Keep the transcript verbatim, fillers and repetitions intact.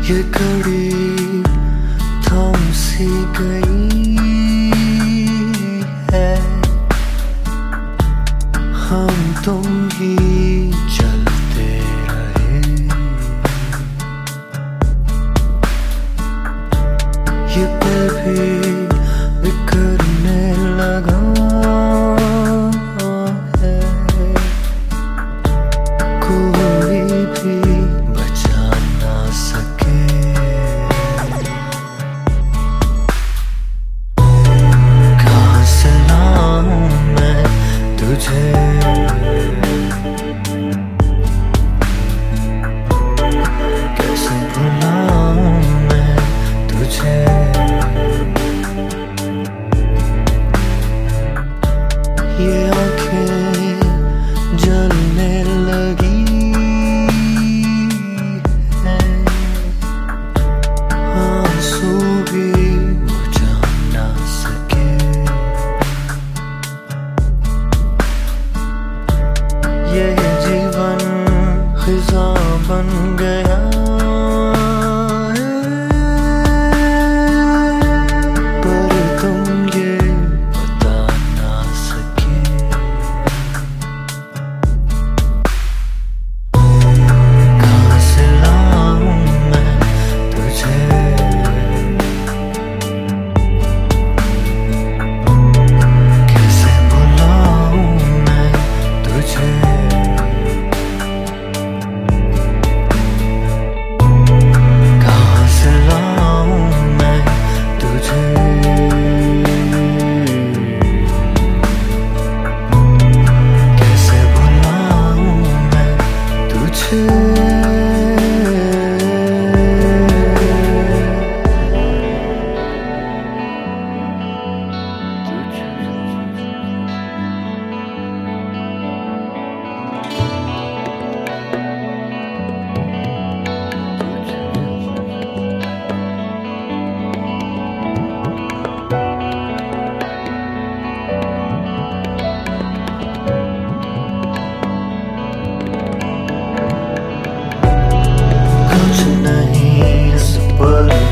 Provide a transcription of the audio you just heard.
ये घड़ी थम सी गई है, हम तुम ही चलते रहे। ये पल भी बिखरने लगा है, कोई भी बचा ना सके। कहाँ से लाऊं मैं तुझे, कैसे भुलाऊं मैं तुझे। ये आँखें जलने लगी हैं, आंसू भी बुझा ना सके। ये जीवन खिज़ां बन गया है, पर तुम ये बता ना सके। कहाँ से लाऊं मैं तुझे, कैसे भुलाऊं मैं तुझे। कहाँ से लाऊं मैं तुझे, कैसे भुलाऊं मैं तुझे। कुछ नहीं इस पल